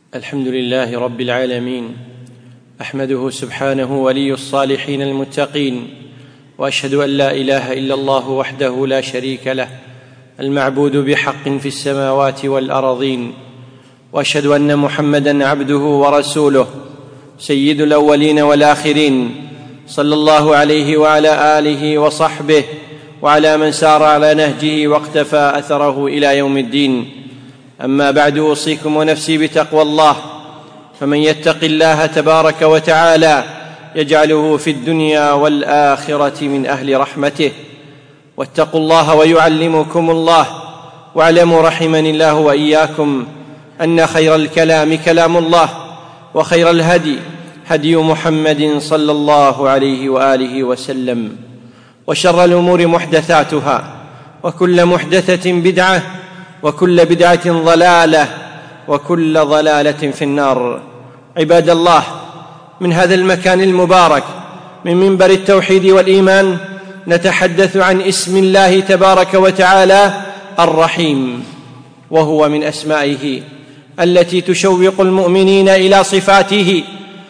الحمد لله رب العالمين، أحمده سبحانه ولي الصالحين المتقين، وأشهد أن لا إله إلا الله وحده لا شريك له المعبود بحق في السماوات والأراضين، وأشهد أن محمدًا عبده ورسوله سيد الأولين والآخرين، صلى الله عليه وعلى آله وصحبه وعلى من سار على نهجه واقتفى أثره إلى يوم الدين. أما بعد، أوصيكم ونفسي بتقوى الله، فمن يتق الله تبارك وتعالى يجعله في الدنيا والآخرة من أهل رحمته. واتقوا الله ويعلمكم الله، واعلموا رحمني الله وإياكم أن خير الكلام كلام الله، وخير الهدي هدي محمد صلى الله عليه وآله وسلم، وشر الأمور محدثاتها، وكل محدثة بدعة، وكل بدعة ضلالة، وكل ضلالة في النار. عباد الله، من هذا المكان المبارك، من منبر التوحيد والإيمان، نتحدث عن اسم الله تبارك وتعالى الرحيم، وهو من أسمائه التي تشوق المؤمنين إلى صفاته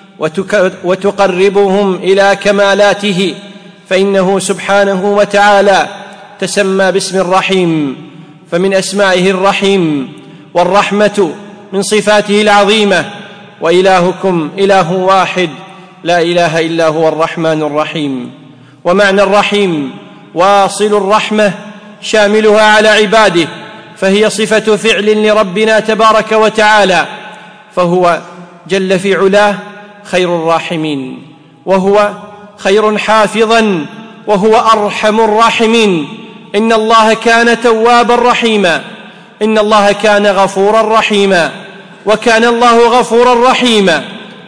وتقربهم إلى كمالاته، فإنه سبحانه وتعالى تسمى باسم الرحيم، فمن أسمائه الرحيم، والرحمة من صفاته العظيمة. وإلهكم إله واحد لا إله إلا هو الرحمن الرحيم. ومعنى الرحيم واصل الرحمة شاملها على عباده، فهي صفة فعل لربنا تبارك وتعالى، فهو جل في علاه خير الراحمين، وهو خير حافظا، وهو أرحم الراحمين. إن الله كان توابا رحيما، إن الله كان غفورا رحيما، وكان الله غفورا رحيما.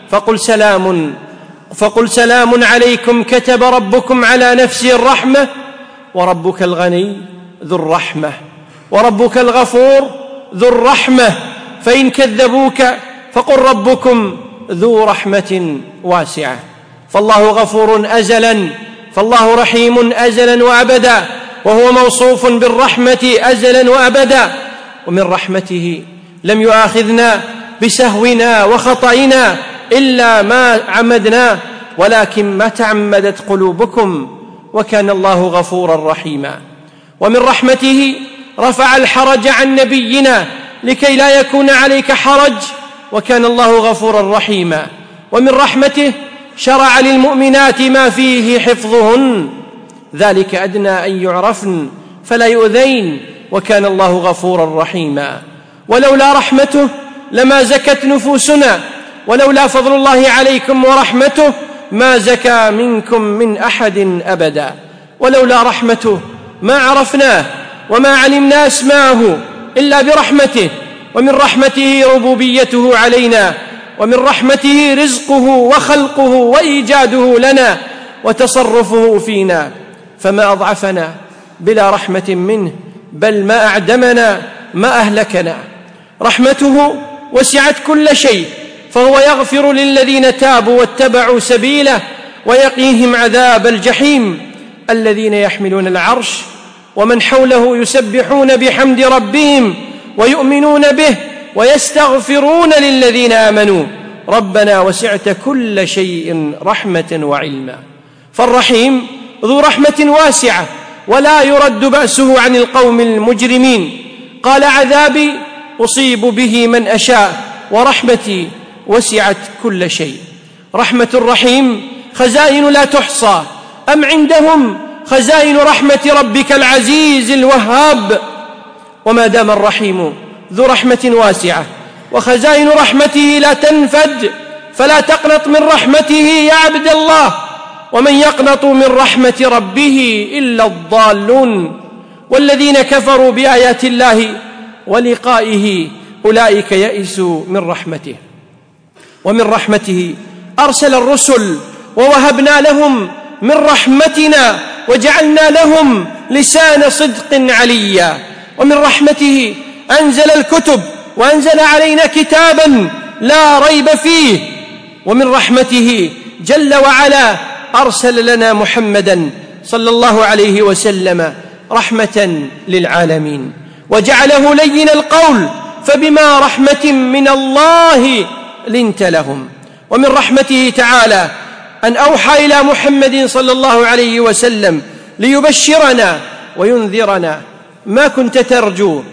فقل سلام عليكم كتب ربكم على نفسه الرحمة، وربك الغني ذو الرحمة، وربك الغفور ذو الرحمة. فإن كذبوك فقل ربكم ذو رحمة واسعة. فالله غفور أزلا، فالله رحيم أزلا وأبدا، وهو موصوف بالرحمة أزلا وأبدا. ومن رحمته لم يؤاخذنا بسهونا وخطئنا إلا ما عمدنا، ولكن ما تعمدت قلوبكم، وكان الله غفورا رحيما. ومن رحمته رفع الحرج عن نبينا لكي لا يكون عليك حرج، وكان الله غفورا رحيما. ومن رحمته شرع للمؤمنات ما فيه حفظهن، ذلك أدنى أن يعرفن فلا يؤذين، وكان الله غفورا رحيما. ولولا رحمته لما زكت نفوسنا، ولولا فضل الله عليكم ورحمته ما زكى منكم من أحد أبدا. ولولا رحمته ما عرفناه وما علمنا اسماءه إلا برحمته. ومن رحمته ربوبيته علينا، ومن رحمته رزقه وخلقه وإيجاده لنا وتصرفه فينا، فما أضعفنا بلا رحمة منه، بل ما أعدمنا، ما أهلكنا. رحمته وسعت كل شيء، فهو يغفر للذين تابوا واتبعوا سبيله، ويقيهم عذاب الجحيم. الذين يحملون العرش ومن حوله يسبحون بحمد ربهم ويؤمنون به ويستغفرون للذين آمنوا ربنا وسعت كل شيء رحمة وعلما. فالرحيم ذو رحمة واسعة، ولا يرد بأسه عن القوم المجرمين. قال: عذابي أصيب به من أشاء، ورحمتي وسعت كل شيء. رحمة الرحيم خزائن لا تحصى، أم عندهم خزائن رحمة ربك العزيز الوهاب. وما دام الرحيم ذو رحمة واسعة وخزائن رحمته لا تنفد، فلا تقنط من رحمته يا عبد الله. ومن يقنط من رحمة ربه إلا الضالون، والذين كفروا بآيات الله ولقائه أولئك يئسوا من رحمته. ومن رحمته أرسل الرسل، ووهبنا لهم من رحمتنا، وجعلنا لهم لسان صدق عليا. ومن رحمته أنزل الكتب، وأنزل علينا كتابا لا ريب فيه. ومن رحمته جل وعلا أرسل لنا محمدا صلى الله عليه وسلم رحمة للعالمين، وجعله لين القول فبما رحمة من الله لنت لهم. ومن رحمته تعالى أن أوحى إلى محمد صلى الله عليه وسلم ليبشرنا وينذرنا ما كنت ترجو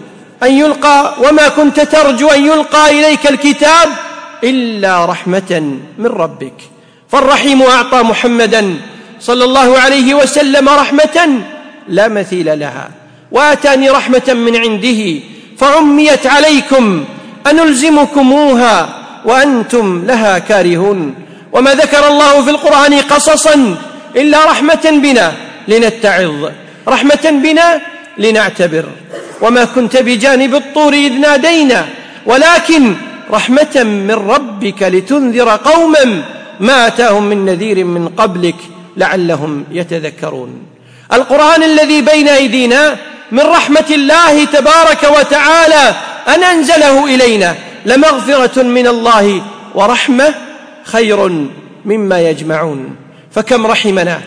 أن يلقى إليك الكتاب إلا رحمة من ربك. فالرحيم أعطى محمدا صلى الله عليه وسلم رحمة لا مثيل لها، وآتاني رحمة من عنده فعميت عليكم أنلزمكموها وأنتم لها كارهون. وما ذكر الله في القرآن قصصا إلا رحمة بنا لنتعظ، رحمة بنا لنعتبر. وما كنت بجانب الطور إذ نادينا ولكن رحمة من ربك لتنذر قوما ما أتاهم من نذير من قبلك لعلهم يتذكرون. القرآن الذي بين أيدينا من رحمة الله تبارك وتعالى أن أنزله إلينا لمغفرة من الله ورحمة خير مما يجمعون. فكم رحمنا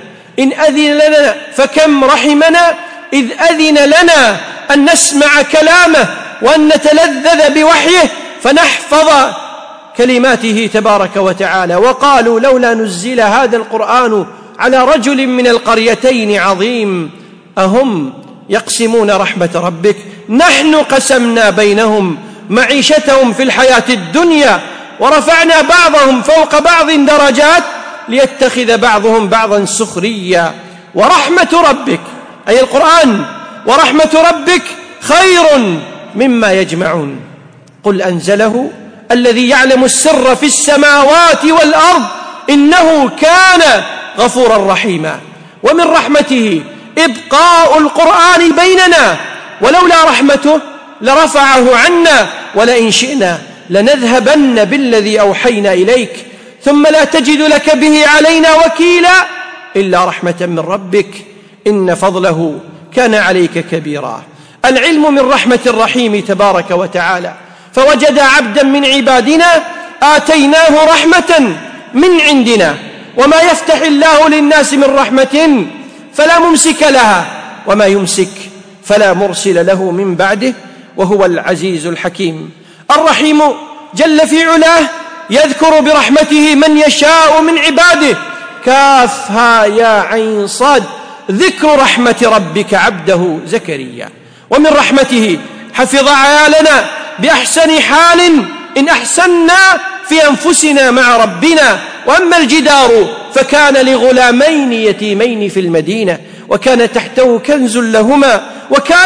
إذ أذن لنا أن نسمع كلامه وأن نتلذذ بوحيه فنحفظ كلماته تبارك وتعالى. وقالوا لولا نزل هذا القرآن على رجل من القريتين عظيم أهم يقسمون رحمة ربك نحن قسمنا بينهم معيشتهم في الحياة الدنيا ورفعنا بعضهم فوق بعض درجات ليتخذ بعضهم بعضا سخريا ورحمة ربك أي القرآن ورحمة ربك خير مما يجمعون. قل أنزله الذي يعلم السر في السماوات والأرض إنه كان غفورا رحيما. ومن رحمته إبقاء القرآن بيننا، ولولا رحمته لرفعه عنا ولئن شئنا لنذهبن بالذي أوحينا إليك ثم لا تجد لك به علينا وكيلا إلا رحمة من ربك إن فضله كان عليك كبيرا. العلم من رحمة الرحيم تبارك وتعالى، فوجد عبدا من عبادنا آتيناه رحمة من عندنا، وما يفتح الله للناس من رحمة فلا ممسك لها وما يمسك فلا مرسل له من بعده وهو العزيز الحكيم. الرحيم جل في علاه يذكر برحمته من يشاء من عباده. كافها يا عين صاد ذكر رحمة ربك عبده زكريا. ومن رحمته حفظ عيالنا بأحسن حال إن أحسنا في أنفسنا مع ربنا. وأما الجدار فكان لغلامين يتيمين في المدينة وكان تحته كنز لهما وكان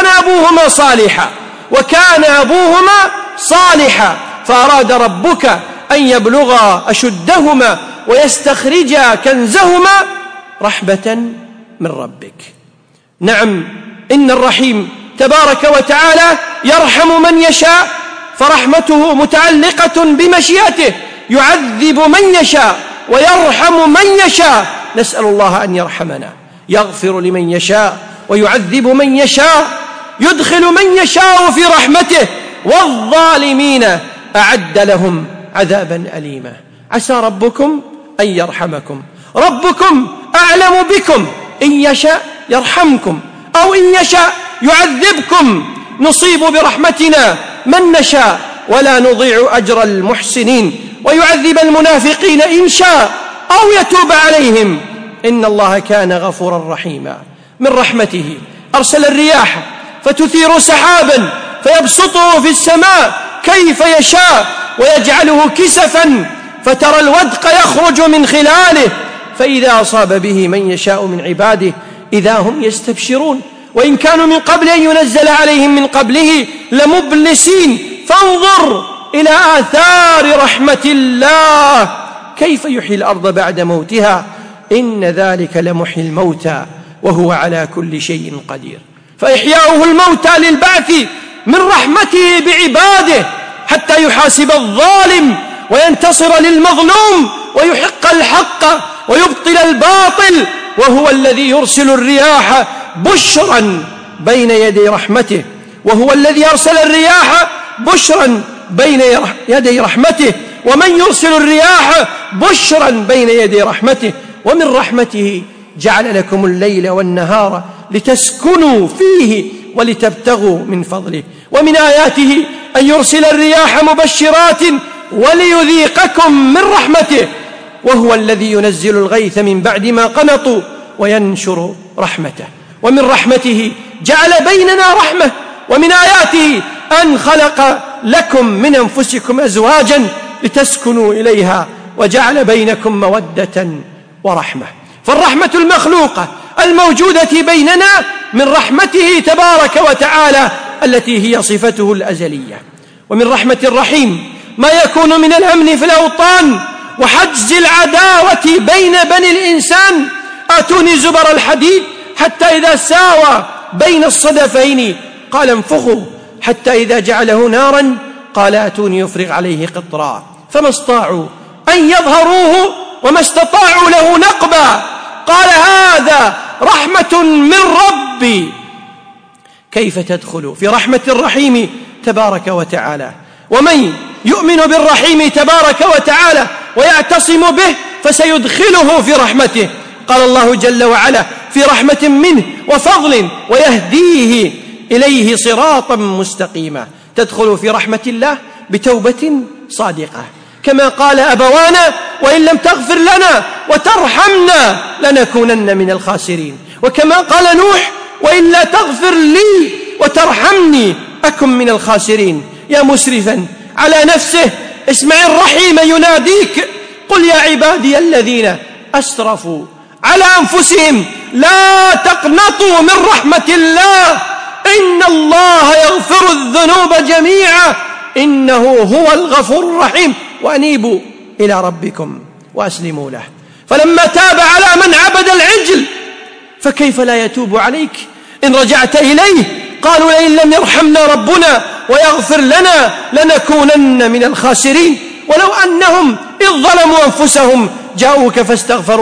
أبوهما صالحا فأراد ربك أن يبلغا أشدهما ويستخرجا كنزهما رحمة من ربك. نعم، إن الرحيم تبارك وتعالى يرحم من يشاء، فرحمته متعلقة بمشيئته، يعذب من يشاء ويرحم من يشاء. نسأل الله أن يرحمنا، يغفر لمن يشاء ويعذب من يشاء، يدخل من يشاء في رحمته، والظالمين أعد لهم عذابا أليما. عسى ربكم أن يرحمكم، ربكم أعلم بكم، إن يشاء يرحمكم أو إن يشاء يعذبكم، نصيب برحمتنا من نشاء ولا نضيع أجر المحسنين، ويعذب المنافقين إن شاء أو يتوب عليهم، إن الله كان غفورا رحيما. من رحمته أرسل الرياح فتثير سحابا فيبسطه في السماء كيف يشاء ويجعله كسفا فترى الودق يخرج من خلاله، فإذا أصاب به من يشاء من عباده إذا هم يستبشرون. وإن كانوا من قبل أن ينزل عليهم من قبله لمبلسين، فانظر إلى آثار رحمة الله كيف يحيي الأرض بعد موتها، إن ذلك لمحيي الموتى وهو على كل شيء قدير. فإحياؤه الموتى للبعث من رحمته بعباده حتى يحاسب الظالم وينتصر للمظلوم ويحق الحق ويبطل الباطل، وهو الذي يرسل الرياح بشرا بين يدي رحمته، وهو الذي أرسل الرياح بشرا بين يدي رحمته، ومن يرسل الرياح بشرا بين يدي رحمته. ومن رحمته جعل لكم الليل والنهار لتسكنوا فيه ولتبتغوا من فضله. ومن آياته أن يرسل الرياح مبشرات وليذيقكم من رحمته، وهو الذي ينزل الغيث من بعد ما قنطوا وينشر رحمته. ومن رحمته جعل بيننا رحمة، ومن آياته أن خلق لكم من أنفسكم أزواجا لتسكنوا إليها وجعل بينكم مودة ورحمة. فالرحمة المخلوقة الموجودة بيننا من رحمته تبارك وتعالى التي هي صفته الأزلية. ومن رحمة الرحيم ما يكون من الأمن في الأوطان وحجز العداوة بين بني الإنسان. آتوني زبر الحديد حتى إذا ساوى بين الصدفين قال انفخوا، حتى إذا جعله نارا قال آتوني يفرغ عليه قطرا، فما استطاعوا أن يظهروه وما استطاعوا له نقبا. قال هذا رحمة من ربي. كيف تدخل في رحمة الرحيم تبارك وتعالى؟ ومن يؤمن بالرحيم تبارك وتعالى ويعتصم به فسيدخله في رحمته. قال الله جل وعلا في رحمة منه وفضل ويهديه إليه صراطا مستقيما. تدخل في رحمة الله بتوبة صادقة، كما قال أبوانا وإن لم تغفر لنا وترحمنا لنكونن من الخاسرين، وكما قال نوح وإن لا تغفر لي وترحمني أكن من الخاسرين. يا مسرفا على نفسه اسمع الرحيم يناديك قل يا عبادي الذين أسرفوا على أنفسهم لا تقنطوا من رحمة الله إن الله يغفر الذنوب جميعا إنه هو الغفور الرحيم وأنيبوا إلى ربكم وأسلموا له. فلما تاب على من عبد العجل فكيف لا يتوب عليك إن رجعت إليه؟ قالوا لئن لم يرحمنا ربنا ويغفر لنا لنكونن من الخاسرين. ولو أنهم إذ ظلموا أنفسهم جاءوك فاستغفروا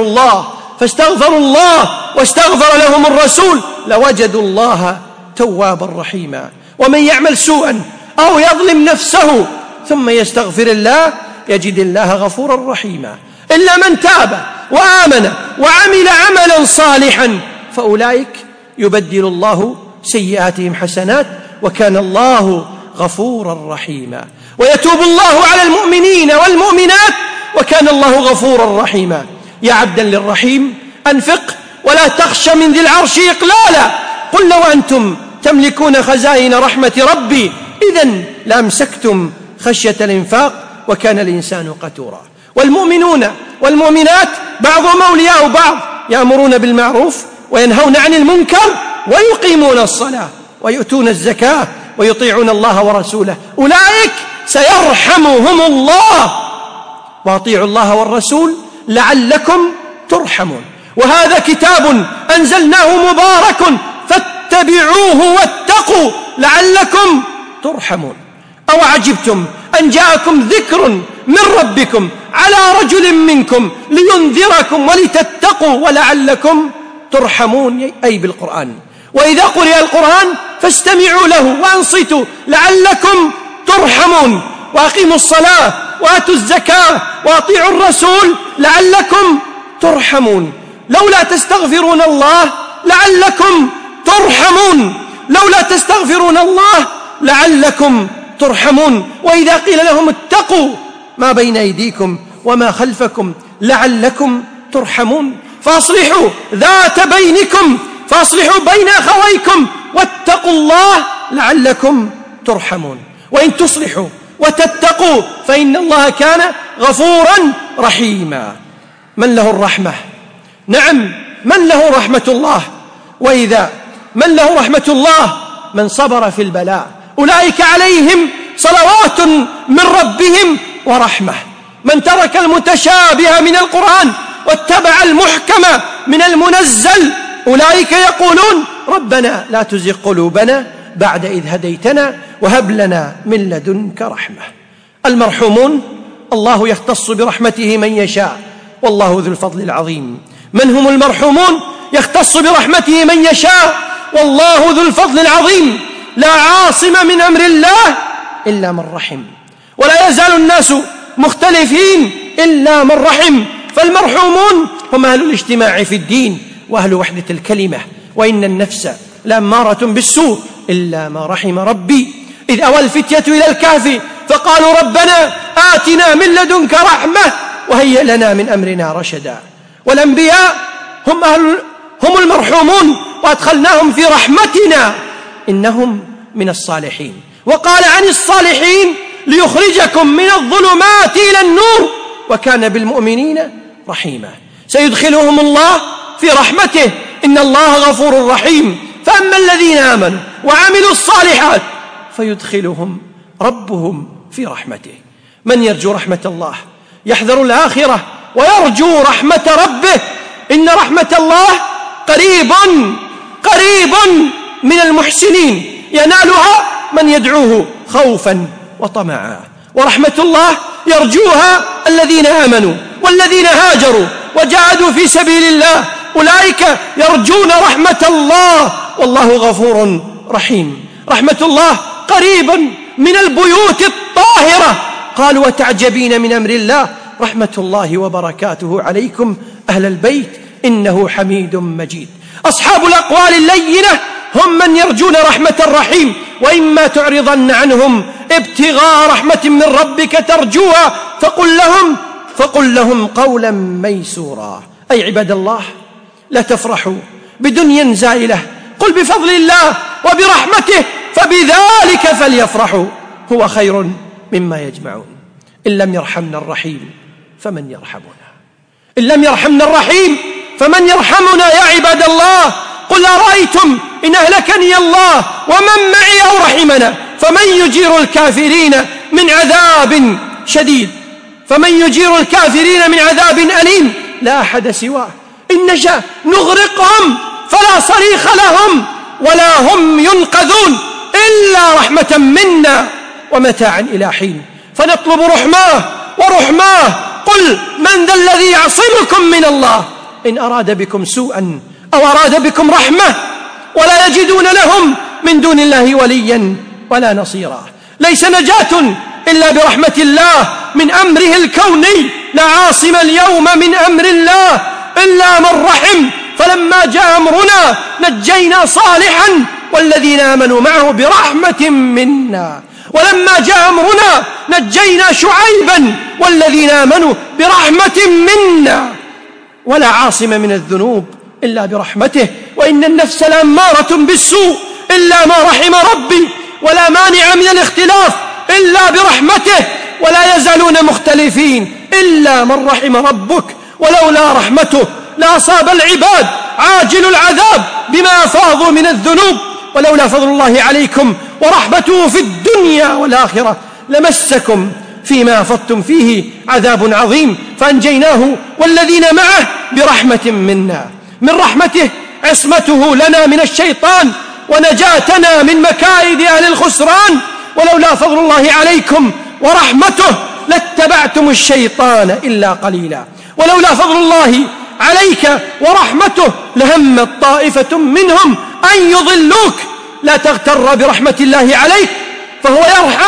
الله واستغفر لهم الرسول لوجدوا الله توابا رحيما. ومن يعمل سوءا أو يظلم نفسه ثم يستغفر الله يجد الله غفورا رحيما. إلا من تاب وآمن وعمل عملا صالحا فأولئك يبدل الله سيئاتهم حسنات وكان الله غفورا رحيما. ويتوب الله على المؤمنين والمؤمنات وكان الله غفورا رحيما. يا عبدا للرحيم أنفق ولا تخش من ذي العرش إقلالا. قل لو أنتم تملكون خزائن رحمة ربي إذن لأمسكتم خشية الإنفاق وكان الإنسان قتورا. والمؤمنون والمؤمنات بعضهم أولياء بعض يأمرون بالمعروف وينهون عن المنكر ويقيمون الصلاة ويؤتون الزكاة ويطيعون الله ورسوله أولئك سيرحمهم الله وأطيعوا الله والرسول لعلكم ترحمون. وهذا كتاب أنزلناه مبارك فاتبعوه واتقوا لعلكم ترحمون. أو عجبتم أن جاءكم ذكر من ربكم على رجل منكم لينذركم ولتتقوا ولعلكم ترحمون أي بالقرآن. وإذا قرئ القرآن فاستمعوا له وأنصتوا لعلكم ترحمون. وأقيموا الصلاة وآتوا الزكاة وأطيعوا الرسول لعلكم ترحمون. لولا تستغفرون الله لعلكم ترحمون. لولا تستغفرون الله لعلكم ترحمون. وإذا قيل لهم اتقوا ما بين أيديكم وما خلفكم لعلكم ترحمون. فأصلحوا ذات بينكم فأصلحوا بين أخويكم واتقوا الله لعلكم ترحمون. وإن تصلحوا وتتقوا فإن الله كان غفورا رحيما. من له الرحمة؟ نعم من له رحمة الله. وإذا من له رحمة الله من صبر في البلاء أولئك عليهم صلوات من ربهم ورحمة. من ترك المتشابه من القرآن واتبع المحكم من المنزل أولئك يقولون ربنا لا تزغ قلوبنا بعد إذ هديتنا وهب لنا من لدنك رحمة. المرحومون الله يختص برحمته من يشاء والله ذو الفضل العظيم. من هم المرحومون؟ يختص برحمته من يشاء والله ذو الفضل العظيم. لا عاصم من أمر الله إلا من رحم ولا يزال الناس مختلفين إلا من رحم. فالمرحومون هم أهل الاجتماع في الدين وأهل وحدة الكلمة. وإن النفس لأمارة بالسوء إلا ما رحم ربي إذ أوى الفتية إلى الكهف فقالوا ربنا آتنا من لدنك رحمة وهيئ لنا من أمرنا رشدا. والأنبياء هم المرحومون وأدخلناهم في رحمتنا إنهم من الصالحين. وقال عن الصالحين ليخرجكم من الظلمات إلى النور وكان بالمؤمنين رحيما. سيدخلهم الله في رحمته إن الله غفور رحيم. فأما الذين آمنوا وعملوا الصالحات فيدخلهم ربهم في رحمته. من يرجو رحمة الله يحذر الآخرة ويرجو رحمة ربه. إن رحمة الله قريب من المحسنين ينالها من يدعوه خوفا وطمعا. ورحمة الله يرجوها الذين آمنوا والذين هاجروا وجاهدوا في سبيل الله أولئك يرجون رحمة الله والله غفور رحيم. رحمة الله قريبا من البيوت الطاهرة. قالوا وتعجبين من أمر الله رحمة الله وبركاته عليكم أهل البيت إنه حميد مجيد. أصحاب الأقوال اللينة هم من يرجون رحمة الرحيم. وإما تعرضن عنهم ابتغاء رحمة من ربك ترجوها فقل لهم قولا ميسورا. أي عباد الله لا تفرحوا بدنيا زائلة، قل بفضل الله وبرحمته فبذلك فليفرحوا هو خير مما يجمعون. إن لم يرحمنا الرحيم فمن يرحمنا؟ إن لم يرحمنا الرحيم فمن يرحمنا يا عباد الله؟ قل أرأيتم إن أهلكني الله ومن معي أو رحمنا فمن يجير الكافرين من عذاب شديد، فمن يجير الكافرين من عذاب أليم لا أحد سواه. إن نشأ نغرقهم فلا صريخ لهم ولا هم ينقذون إلا رحمة منا ومتاعا إلى حين. فنطلب ورحماه. قل من ذا الذي يعصمكم من الله إن أراد بكم سوءا أو أراد بكم رحمة ولا يجدون لهم من دون الله وليا ولا نصيرا. ليس نجاة إلا برحمة الله من أمره الكوني. لا عاصم اليوم من أمر الله إلا من رحم. فلما جاء أمرنا نجينا صالحا والذين آمنوا معه برحمة منا. ولما جاء أمرنا نجينا شعيبا والذين آمنوا برحمة منا. ولا عاصم من الذنوب إلا برحمته وإن النفس لأمارة بالسوء إلا ما رحم ربي. ولا مانع من الاختلاف إلا برحمته ولا يزالون مختلفين إلا من رحم ربك. ولولا رحمته لأصاب العباد عاجل العذاب بما أفاضوا من الذنوب. ولولا فضل الله عليكم ورحمته في الدنيا والآخرة لمسكم فيما أفضتم فيه عذاب عظيم. فأنجيناه والذين معه برحمة منا. من رحمته عصمته لنا من الشيطان ونجاتنا من مكائد أهل الخسران. ولولا فضل الله عليكم ورحمته لاتبعتم الشيطان إلا قليلا. ولولا فضل الله عليك ورحمته لهمت طائفة منهم أن يضلوك. لا تغتر برحمة الله عليك فهو يرحم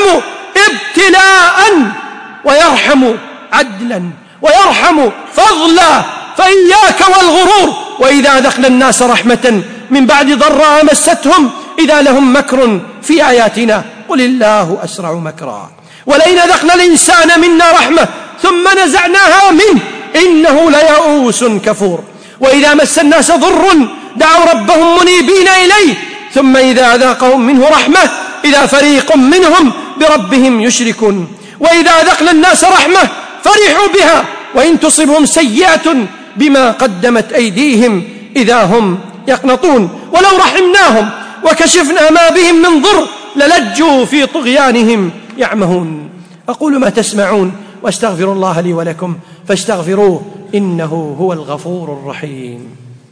ابتلاء ويرحم عدلا ويرحم فضلا. فإياك والغرور. وإذا أذقنا الناس رحمة من بعد ضراء مستهم إذا لهم مكر في آياتنا قل الله أسرع مكرا. ولئن أذقنا الإنسان منا رحمة ثم نزعناها منه إنه ليئوس كفور. وإذا مس الناس ضر دعوا ربهم منيبين إليه ثم إذا أذاقهم منه رحمة إذا فريق منهم بربهم يشركون. وإذا أذقنا الناس رحمة فرحوا بها وإن تصبهم سيئة بما قدمت أيديهم إذا هم يقنطون. ولو رحمناهم وكشفنا ما بهم من ضر للجوا في طغيانهم يعمهون. أقول ما تسمعون واستغفر الله لي ولكم فاستغفروه إنه هو الغفور الرحيم.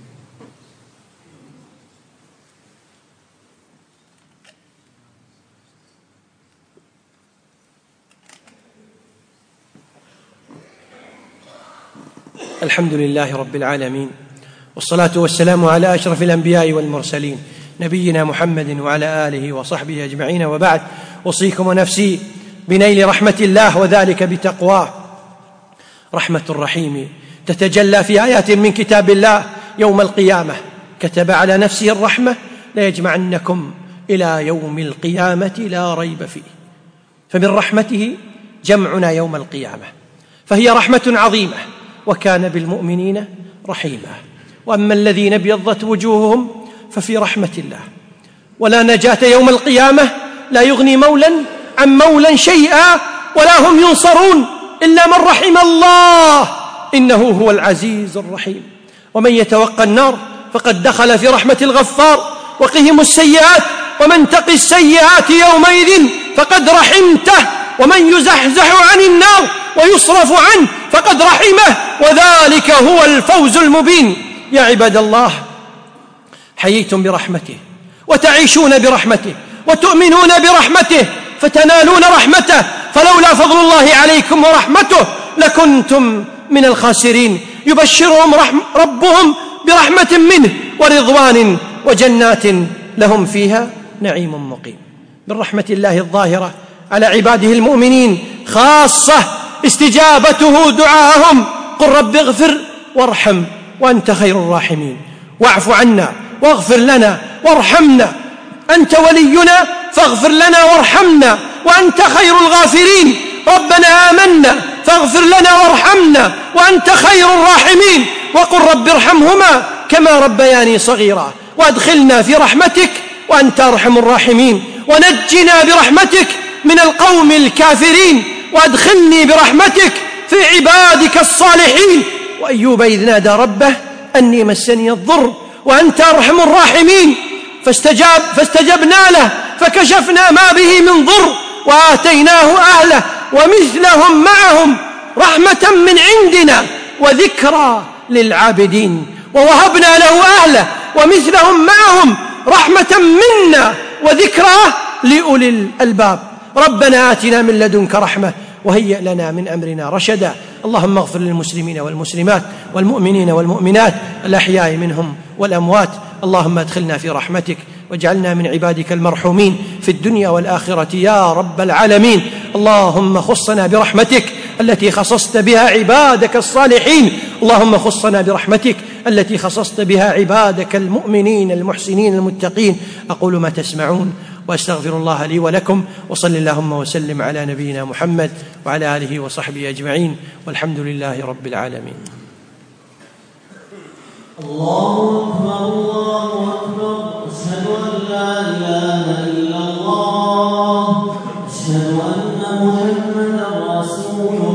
الحمد لله رب العالمين والصلاة والسلام على أشرف الأنبياء والمرسلين نبينا محمد وعلى آله وصحبه أجمعين. وبعد أوصيكم ونفسي بنيل رحمة الله وذلك بتقواه. رحمة الرحيم تتجلى في آيات من كتاب الله يوم القيامة. كتب على نفسه الرحمة ليجمعنكم إلى يوم القيامة لا ريب فيه. فمن رحمته جمعنا يوم القيامة، فهي رحمة عظيمة، وكان بالمؤمنين رحيما. وأما الذين ابيضت وجوههم ففي رحمة الله. ولا نجاة يوم القيامة، لا يغني مولا عن مولا شيئا، ولا هم ينصرون إلا من رحم الله، إنه هو العزيز الرحيم. ومن يتوقى النار فقد دخل في رحمة الغفار. وقهم السيئات، ومن تق السيئات يومئذ فقد رحمته. ومن يزحزح عن النار ويصرف عنه فقد رحمه، وذلك هو الفوز المبين. يا عباد الله، حييتم برحمته، وتعيشون برحمته، وتؤمنون برحمته، فتنالون رحمته. فلولا فضل الله عليكم ورحمته لكنتم من الخاسرين. يبشرهم ربهم برحمة منه ورضوان وجنات لهم فيها نعيم مقيم. من رحمة الله الظاهرة على عباده المؤمنين خاصة استجابته دعاءهم: قل رب اغفر وارحم وأنت خير الراحمين، واعف عنا واغفر لنا وارحمنا، أنت ولينا فاغفر لنا وارحمنا وأنت خير الغافرين. ربنا آمنا فاغفر لنا وارحمنا وأنت خير الراحمين. وقل رب ارحمهما كما ربياني صغيرا، وادخلنا في رحمتك وأنت أرحم الراحمين. ونجنا برحمتك من القوم الكافرين، وادخلني برحمتك في عبادك الصالحين. وأيوب إذ نادى ربه أني مسني الضر وأنت أرحم الراحمين فاستجبنا له فكشفنا ما به من ضر وآتيناه أهله ومثلهم معهم رحمة من عندنا وذكرى للعابدين. ووهبنا له أهله ومثلهم معهم رحمة منا وذكرى لأولي الألباب. ربنا آتنا من لدنك رحمة وهيئ لنا من أمرنا رشدا. اللهم اغفر للمسلمين والمسلمات والمؤمنين والمؤمنات الأحياء منهم والأموات. اللهم ادخلنا في رحمتك واجعلنا من عبادك المرحومين في الدنيا والآخرة يا رب العالمين. اللهم خصنا برحمتك التي خصصت بها عبادك الصالحين. اللهم خصنا برحمتك التي خصصت بها عبادك المؤمنين المحسنين المتقين. أقول ما تسمعون وأستغفر الله لي ولكم، وصل اللهم وسلم على نبينا محمد وعلى آله وصحبه أجمعين، والحمد لله رب العالمين. الله أكبر الله أكبر، أشهد أن لا إله إلا الله، أشهد أن محمدا رسول الله.